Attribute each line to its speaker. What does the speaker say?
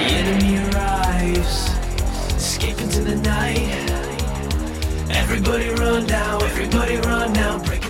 Speaker 1: enemy arrives, escape into the night. Everybody run now, break